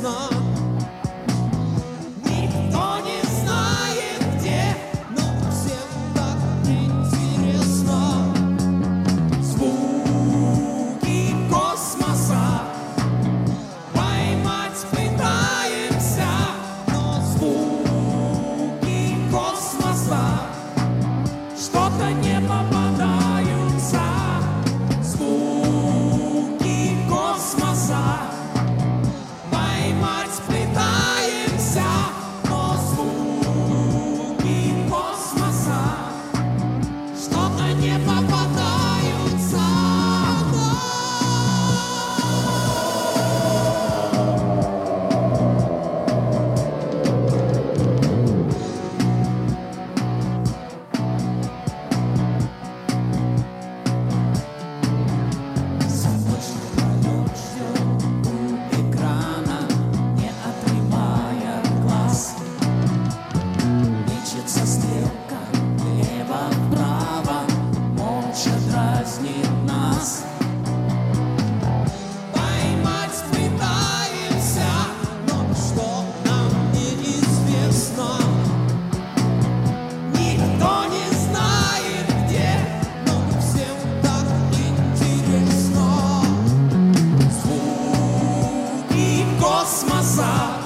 известно. Никто не знает где, но всем так интересно. Звуки космоса поймать пытаемся, но звуки космоса что-то не попадаются. Звуки космоса поймать пытаемся, но звуки космоса что-то не попадаются. Стрелка влево-вправо молча дразнит нас. Поймать пытаемся, но что нам неизвестно. Никто не знает где, но всем так интересно. Звуки космоса